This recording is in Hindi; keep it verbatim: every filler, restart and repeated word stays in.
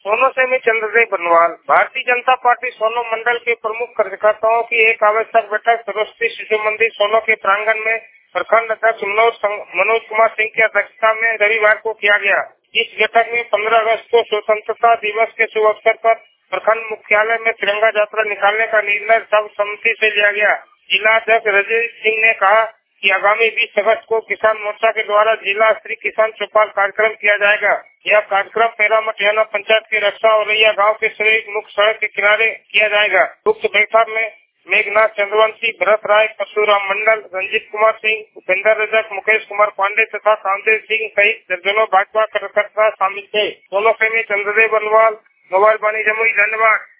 सोनो से मैं चंद्रदेव बनवाल। भारतीय जनता पार्टी सोनो मंडल के प्रमुख कार्यकर्ताओं की एक आवश्यक बैठक सरस्वती शिशु मंदिर सोनो के प्रांगण में प्रखंड अध्यक्ष मनोज मनोज कुमार सिंह की अध्यक्षता में रविवार को किया गया। इस बैठक में पंद्रह अगस्त को स्वतंत्रता दिवस के शुभ अवसर पर प्रखंड मुख्यालय में तिरंगा यात्रा निकालने का निर्णय सर्वसम्मति से लिया गया। जिला अध्यक्ष राजेश सिंह ने कहा कि आगामी बीस अगस्त को किसान मोर्चा के द्वारा जिला स्तरीय किसान चौपाल कार्यक्रम किया जाएगा। यह कार्यक्रम पेरामटियाना पंचायत के रक्षा और रैया गाँव के सभी मुख्य सड़क के किनारे किया जाएगा। उक्त बैठक में मेघनाथ चंद्रवंशी, भरत राय, परशुराम मंडल, रंजीत कुमार सिंह, उपेंद्र रजक, मुकेश कुमार पांडे तथा कामदेव सिंह सहित दर्जनों भाजपा कार्यकर्ता शामिल थे। दोनों से में चंद्रदेव बनवाल, मोबाइल बानी जमुई। धन्यवाद।